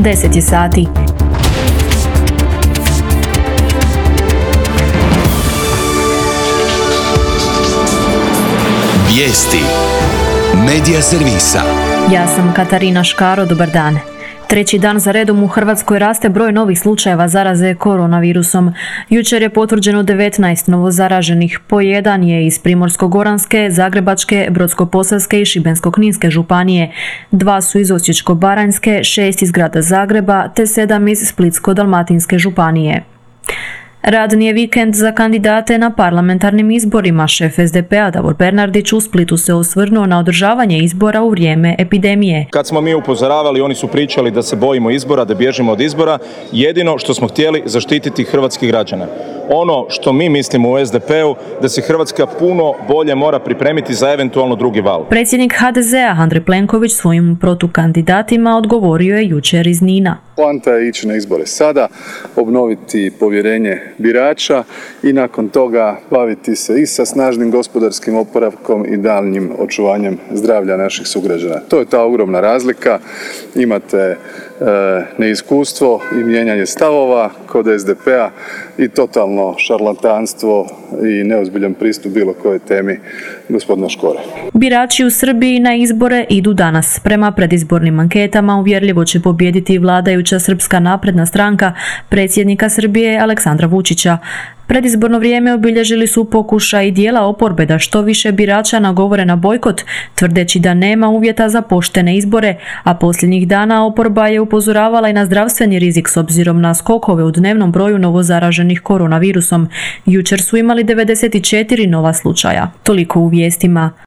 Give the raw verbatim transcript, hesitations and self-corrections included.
deset je sati. Vijesti Medija servisa. Ja sam Katarina Škaro, dobar dan. Treći dan za redom u Hrvatskoj raste broj novih slučajeva zaraze koronavirusom. Jučer je potvrđeno devetnaest novozaraženih. Po jedan je iz Primorsko-goranske, Zagrebačke, Brodsko-posavske i Šibensko-kninske županije. Dva su iz Osječko-baranjske, šest iz grada Zagreba te sedam iz Splitsko-dalmatinske županije. Radni je vikend za kandidate na parlamentarnim izborima. Šef es de pe a Davor Bernardić u Splitu se osvrnuo na održavanje izbora u vrijeme epidemije. Kad smo mi upozoravali, oni su pričali da se bojimo izbora, da bježimo od izbora. Jedino što smo htjeli zaštititi hrvatskih građana. Ono što mi mislimo u es de pe u, da se Hrvatska puno bolje mora pripremiti za eventualno drugi val. Predsjednik ha de ze a Andrej Plenković svojim protukandidatima odgovorio je jučer iz Nina. Poanta je ići na izbore sada, obnoviti povjerenje birača i nakon toga baviti se i sa snažnim gospodarskim oporavkom i daljnjim očuvanjem zdravlja naših sugrađana. To je ta ogromna razlika. Imate e, neiskustvo i mijenjanje stavova kod es de pe a i totalno šarlatanstvo i neozbiljan pristup bilo kojoj temi gospodina Škore. Birači u Srbiji na izbore idu danas. Prema predizbornim anketama uvjerljivo će pobijediti vladajuća Srpska napredna stranka predsjednika Srbije Aleksandra Vučića. Predizborno vrijeme obilježili su pokušaj dijela oporbe da što više birača nagovore na bojkot, tvrdeći da nema uvjeta za poštene izbore, a posljednjih dana oporba je upozoravala i na zdravstveni rizik s obzirom na skokove u dnevnom broju novozaraženih koronavirusom. Jučer su imali devedeset četiri nova slučaja. Toliko u vijestima.